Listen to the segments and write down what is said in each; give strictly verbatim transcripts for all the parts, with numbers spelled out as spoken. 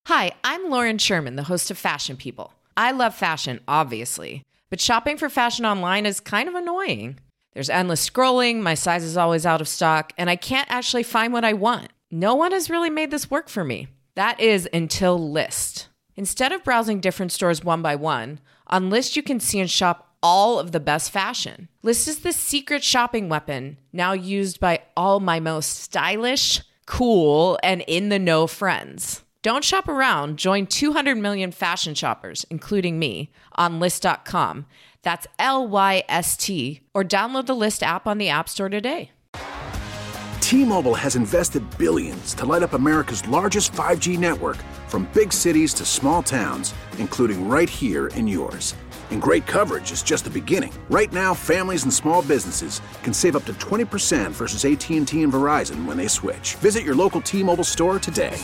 Hi, I'm Lauren Sherman, the host of Fashion People. I love fashion, obviously, but shopping for fashion online is kind of annoying. There's endless scrolling, my size is always out of stock, and I can't actually find what I want. No one has really made this work for me. That is until Lyst. Instead of browsing different stores one by one, on Lyst you can see and shop all of the best fashion. Lyst is the secret shopping weapon now used by all my most stylish, cool, and in-the-know friends. Don't shop around. Join two hundred million fashion shoppers, including me, on Lyst dot com. That's L Y S T. Or download the Lyst app on the App Store today. T-Mobile has invested billions to light up America's largest five G network, from big cities to small towns, including right here in yours. And great coverage is just the beginning. Right now, families and small businesses can save up to twenty percent versus A T and T and Verizon when they switch. Visit your local T-Mobile store today.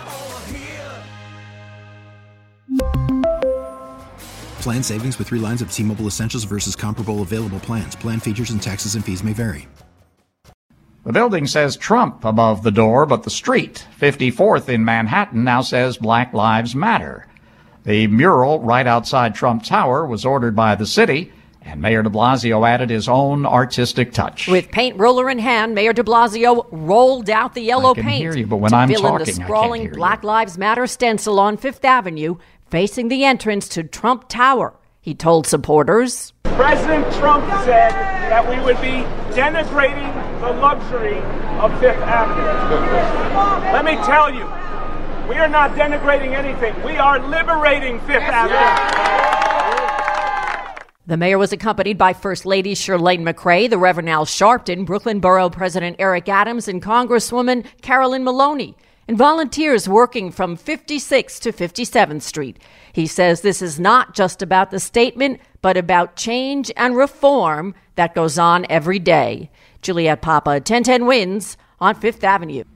Plan savings with three lines of T-Mobile Essentials versus comparable available plans. Plan features and taxes and fees may vary. The building says Trump above the door, but the street, fifty-fourth in Manhattan, now says Black Lives Matter. The mural right outside Trump Tower was ordered by the city, and Mayor de Blasio added his own artistic touch. With paint roller in hand, Mayor de Blasio rolled out the yellow I can paint hear you, but when to I'm fill talking, in the I can't sprawling hear Black you. Lives Matter stencil on Fifth Avenue, facing the entrance to Trump Tower. He told supporters, President Trump said that we would be denigrating the luxury of Fifth Avenue. Let me tell you, we are not denigrating anything. We are liberating Fifth Avenue. The mayor was accompanied by First Lady Chirlane McCray, the Reverend Al Sharpton, Brooklyn Borough President Eric Adams, and Congresswoman Carolyn Maloney, and volunteers working from fifty-sixth to fifty-seventh Street. He says this is not just about the statement, but about change and reform that goes on every day. Juliette Papa, ten ten Wins on Fifth Avenue.